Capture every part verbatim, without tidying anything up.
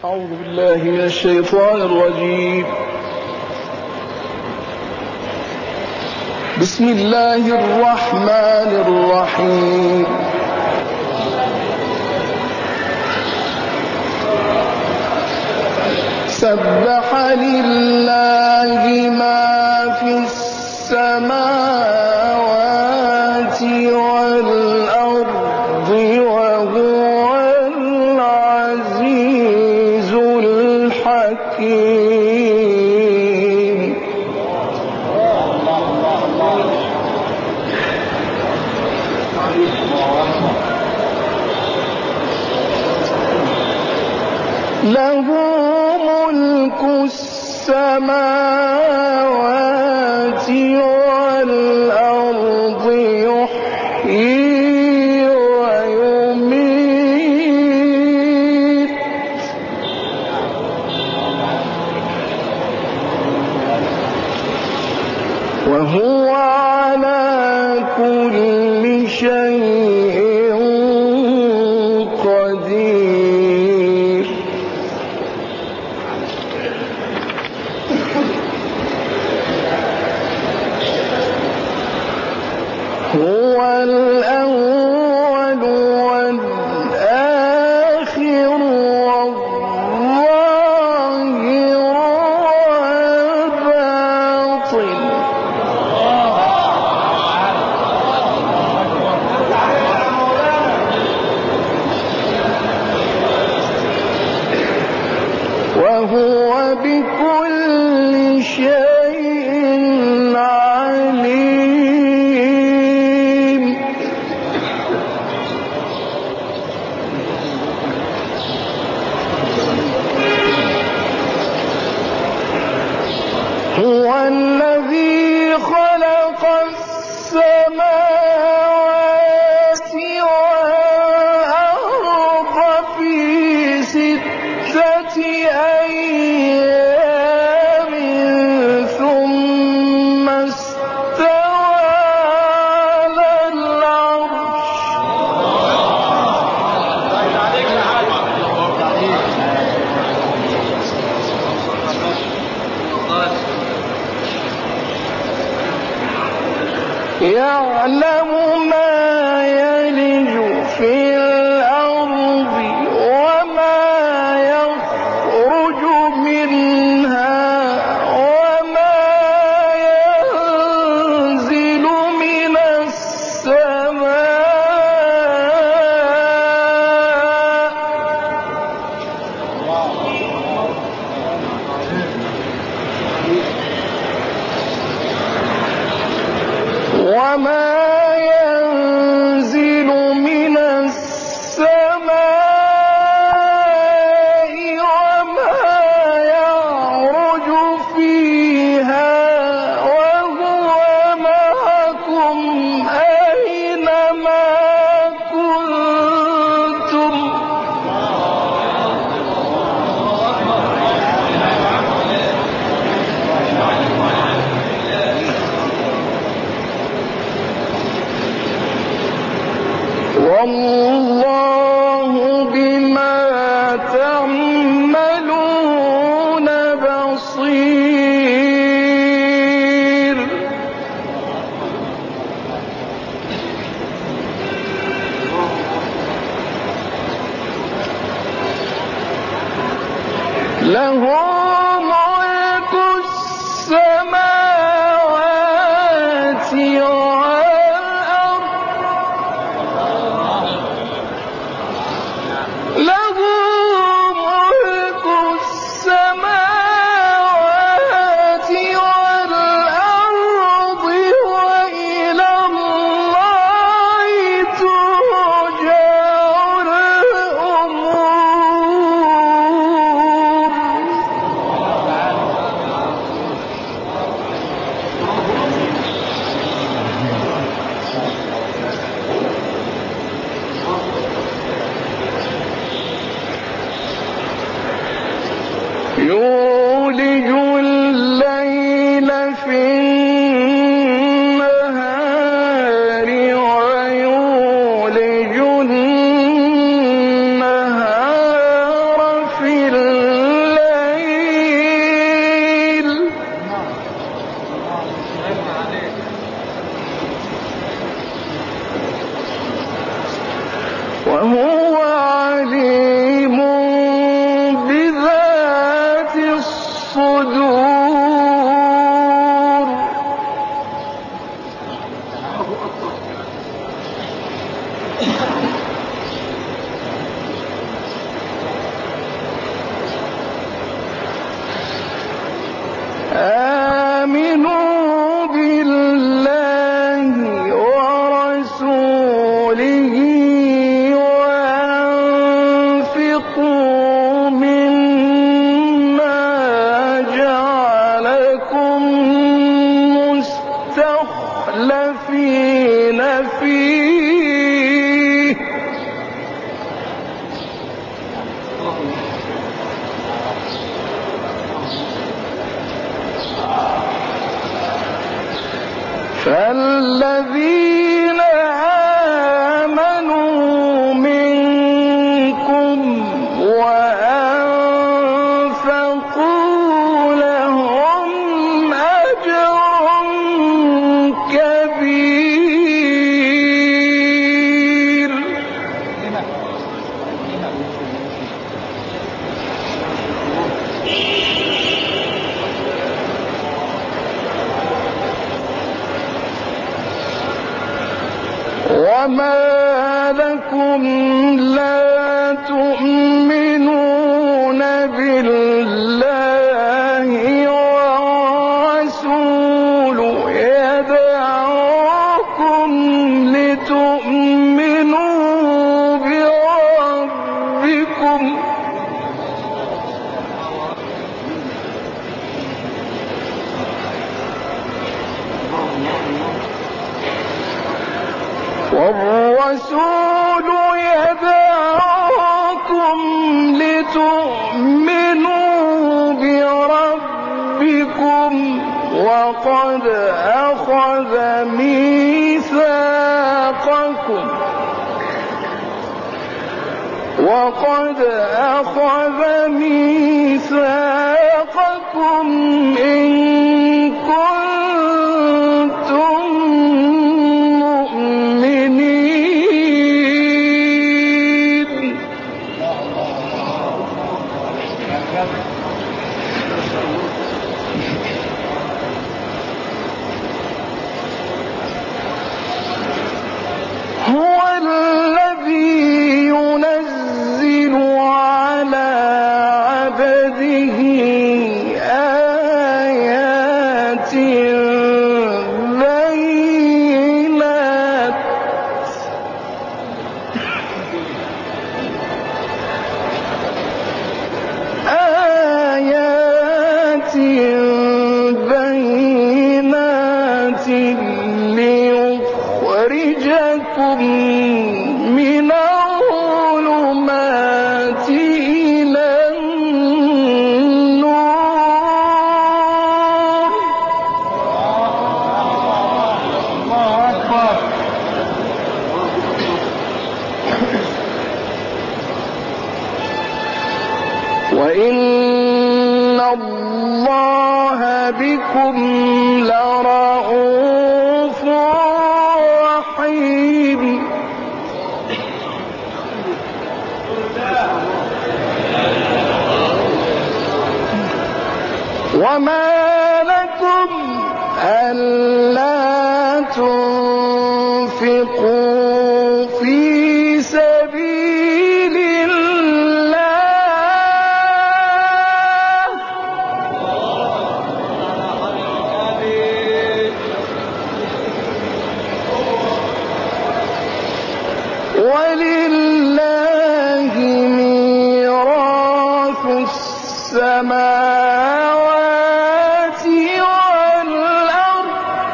أعوذ بالله من الشيطان الرجيم. بسم الله الرحمن الرحيم. سبح لله ما في السماوات والأرض وهو العزيز الحكيم. له ملك السماوات والأرض يحيي ويميت وهو على كل شيء قدير. هو الأول والآخر والظاهر والباطن. وهو بكل شيء عليم. هو الذي خلق السماوات والأرض في ستة أيام ثم استوى على العرش. يعلم ما يلج في الأرض وما يخرج منها وما ينزل من السماء وما ينزل من السماء وما يعرج فيها وهو معكم أينما كنتم. والله بما تعملون بصير. له ملك السماوات والأرض له ملك السماوات والأرض وإلى الله ترجع الأمور. يولج الليل في النهار ويولج النهار في الليل الذين آمنوا منكم وأنفقوا لهم أجر كبير. وما لكم لا تؤمنون بالله والرسول يدعوكم لتؤمنوا بربكم والرسول يدعوكم لتؤمنوا بربكم وقد أخذ ميثاقكم وقد أخذ ميثاقكم إن كنتم مؤمنين. هو الذي ينزل على عبده آيات بينات آيات بينات ليخرجكم من الظلمات إلى النور. وإن الله بكم لرءوف رحيم. وما لكم ألا تنفقوا في سبيل الله ولله ميراث السماوات والأرض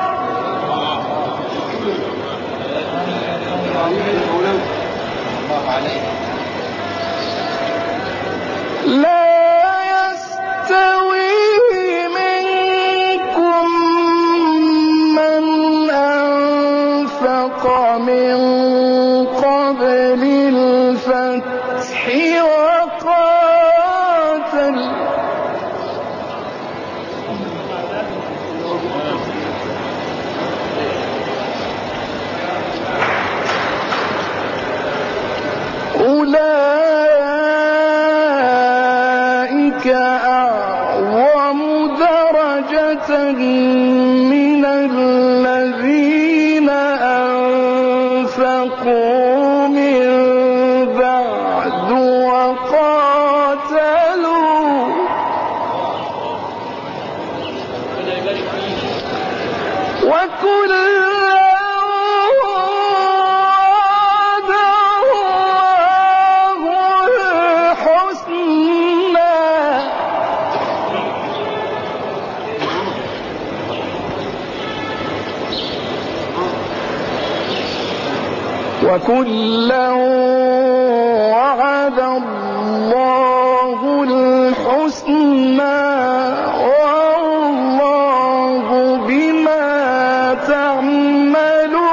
لا يستوي منكم من أنفق من قبل الفتح وقاتل أولئك أعظم درجة من الذين أنفقوا من بعد وقاتلوا وكلا وعد الله الحسنى وكلا وعد الله الحسنى والله بما تعملون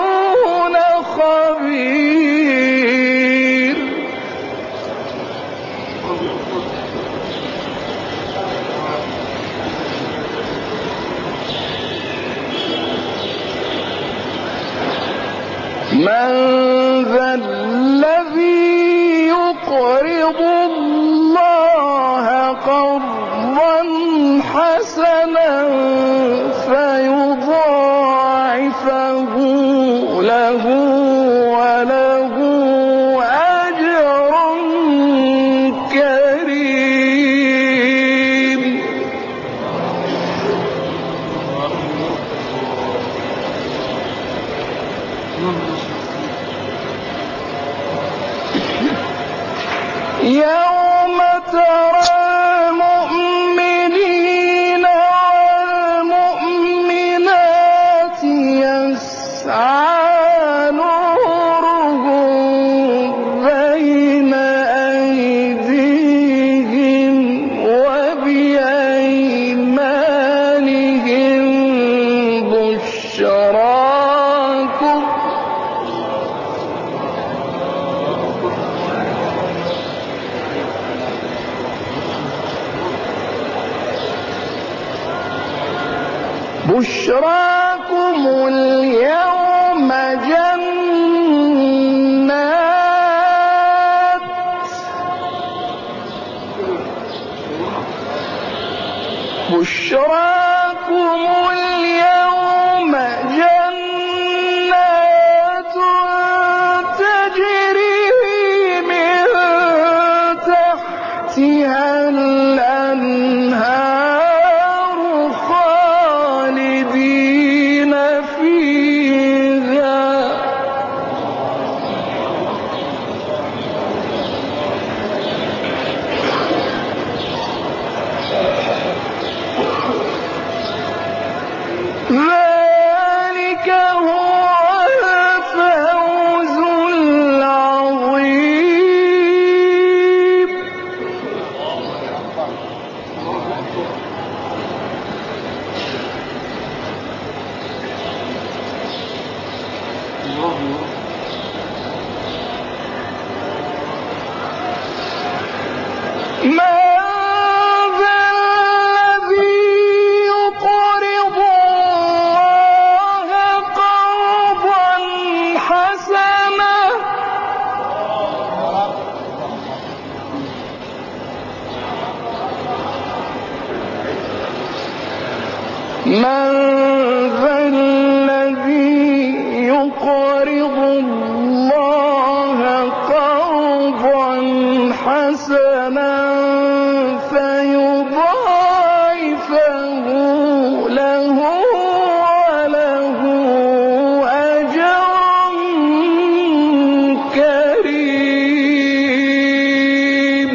يوم ترى المؤمنين والمؤمنات يسعى نورهم بين أيديهم وبأيمانهم بشراكم بشراكم اليوم جنات بشراكم اليوم جنات تجري من تحتها الأنهار خالدين فيها ذلك هو الفوز العظيم. من ذا الذي يقرض الله قرضا حسنا من ذا الذي يقرض الله قرضا حسنا فيضاعفه له وله أجر كريم.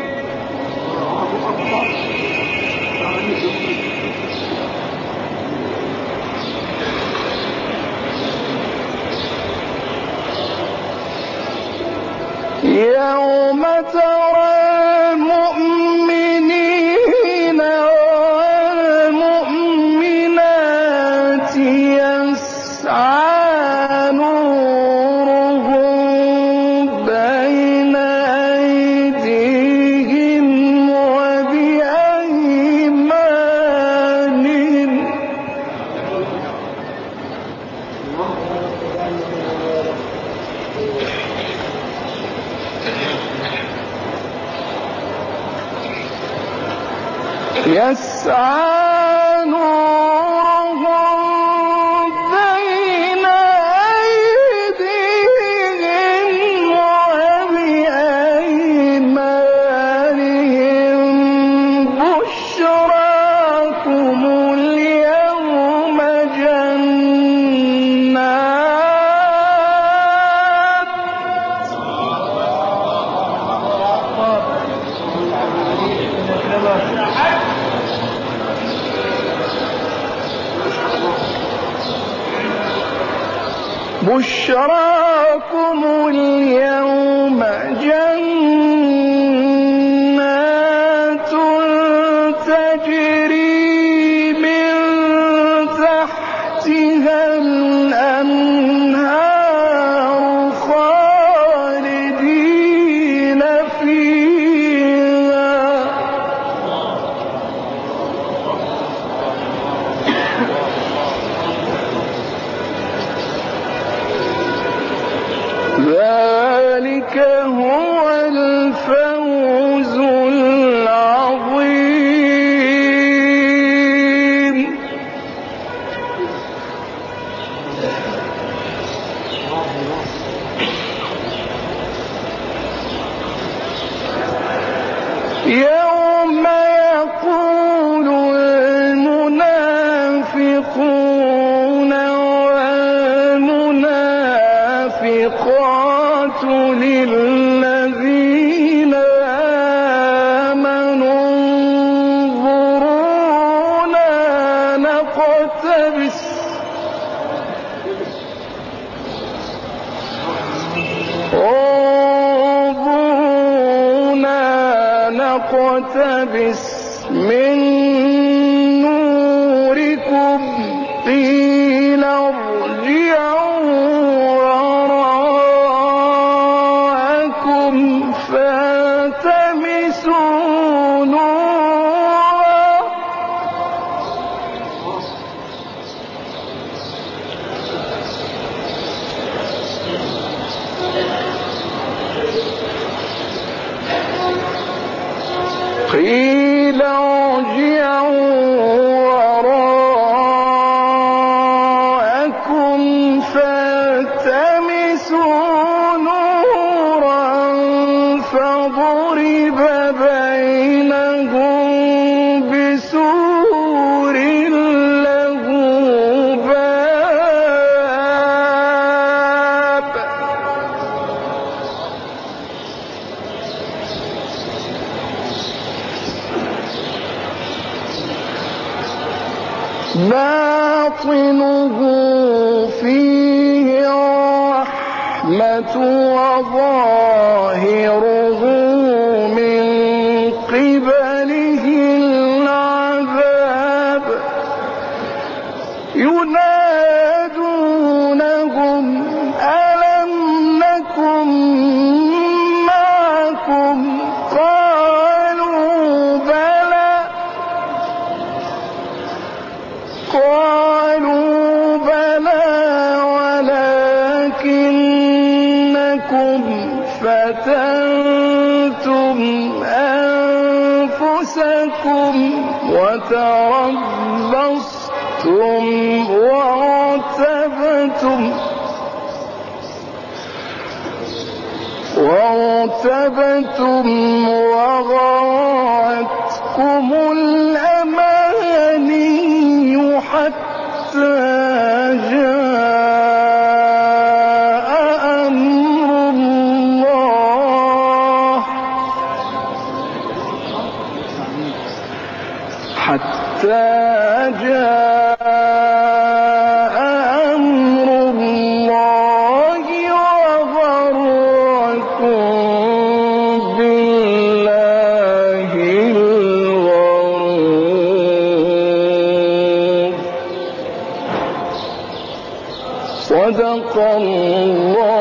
يوم ترى المؤمنين والمؤمنات يسعى نورهم بين أيديهم وبأيمانهم يسعى نورهم بين أيديهم وبأيمانهم بشراكم اليوم جنات بشراكم اليوم جنات تجري من تحتها الأنهار خالدين فيها ذلك هو الفوز العظيم. يوم يقول المنافقون والمنافقات للذين نقتبس من نوركم قيل ارجعوا وراءكم فالتمسوا نورا قيل ارجعوا وراءكم فالتمسوا نورا فضرب بينهم بسور له باب باطنه فيه الرحمة وظاهره من قبله العذاب ينادونهم ألم نكن معكم قالوا بلى قالوا بلى ولكنكم فتنتم أنفسكم وتربصتم وارتبتم وارتبتم وغرتكم الأماني حتى جاء أمر الله حتى جاء أمر الله وغركم بالله الغرور. صدق الله